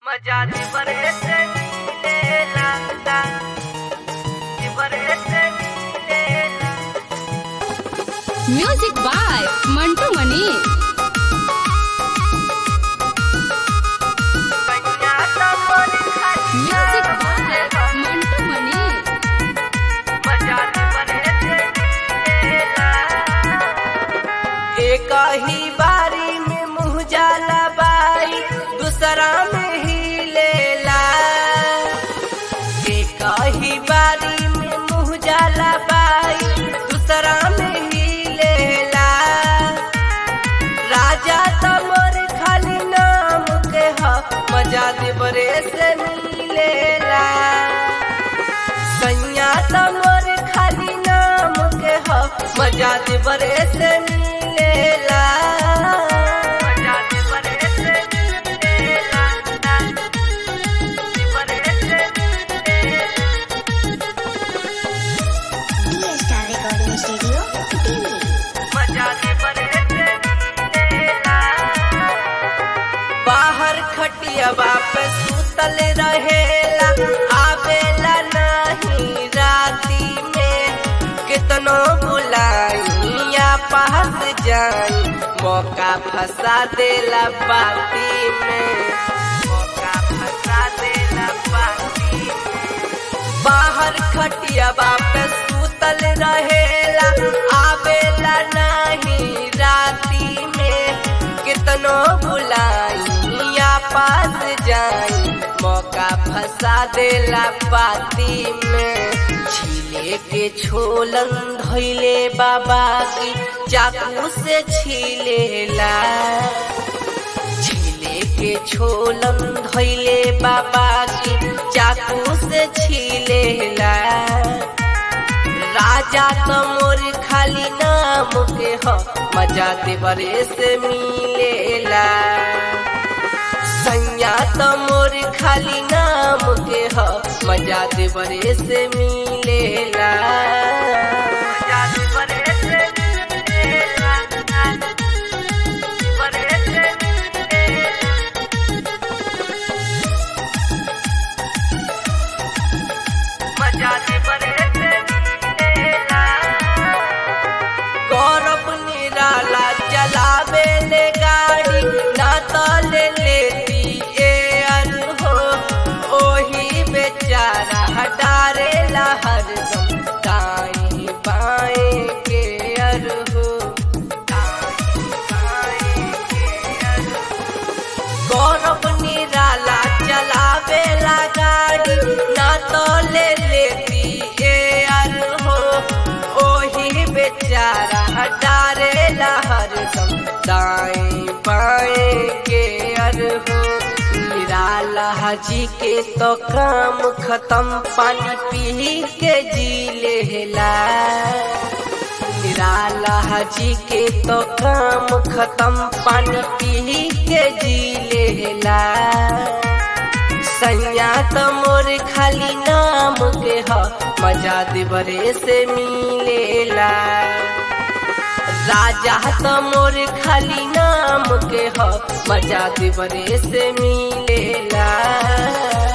मजा दी बरे से मिलेला दी बरे से मिलेला। Music by Mantu Mani. Music by Mantu Mani. मजा दी बरे से मिलेला। एक ही बारी में मुँह जाला बाई दूसरा में ही लेला। एक ही बारी में मुँह जाला बाई दूसरा में ही लेला। राजा तमोर खाली नाम के ह मजा दे बरे से मिलेला। सैया तमोर खाली नाम के ह मजा दे बरे से मिलेला। मजा दे बरे से मिलेला दे बरे से मिलेला। Star recording studio Delhi. मजा दे बरे से मिलेला। बाहर खटिया पे सुतल रहेला आवेला नहीं राती में। कितनो बुलाइया पास जाई मौका फंसा देला बाती में। मौका फंसा देला बाती में। बाहर खटिया पे सुतल रहेला आवेला नहीं राती में। कितनो बुलाइया पास जाई मौका फंसा देला बाती में। छीले के छोलन धइले बाबा की चाकू से छीलेला। छीले के छोलन धइले बाबा की चाकू से छीलेला। राजा तमोर खाली नाम के ह मजा दे बरे से मिलेला। सैया तमोर खाली नाम के ह मजा दे बरे से मिलेला। मजा दे बरे से मिलेला बरे से मिलेला। मजा दे बरे से मिलेला। गौरव निराला चलावे ले गाड़ी ना तो ले लेती एयर हो। ओही बेचारा हटारे ला हरदम दाएं बाएं के अर हो। दाएं बाएं के अर हो। गौरव निराला चलावे ला गाड़ी ना तो ले लेती एयर हो। ओही बेचारा हटारे ला हरदम दाएं बाएं के अर हो। निराला जी के तो काम खत्म पानी पी के जी लेला। निराला जी के तो काम खत्म पानी पी के जी लेला। सैया तमोर खाली नाम के ह मजा दे बरे से मिलेला। राजा तमोर खाली नाम के ह मजा दे बरे से मिलेला।